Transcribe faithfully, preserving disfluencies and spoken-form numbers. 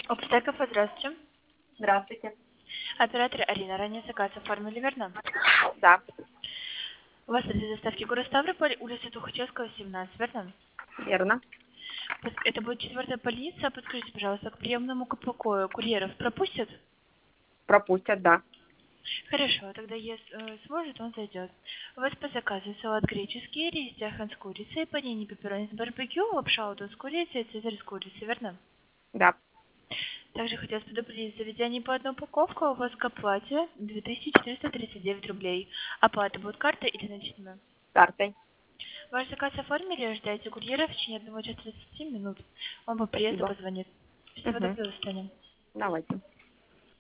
Обстеков, здравствуйте. Здравствуйте. Оператор Арина, ранее заказ оформили, верно? Да, У вас адрес доставки город Ставрополь, улица Тухачевского, семнадцать, верно? верно. Пос- Это будет четвертая больница. Подскажите, пожалуйста, к приемному к покою курьеров пропустят? Пропустят, да. Хорошо, тогда если э, сможет, он зайдет. У вас по заказу салат греческий, рис яхан с курицей, панини пепперони с барбекю, лапша удон с курицей, цезарь с курицей, верно? Да. Также хотелось предупредить, заведение по одной упаковке у вас к оплате две тысячи четыреста тридцать девять рублей. Оплата будет картой или наличными? Картой. Ваш заказ оформили, ждайте курьера в течение одного часа тридцати минут. Он по приезду Спасибо. позвонит. Всего Угу. доброго, до свидания. Давайте.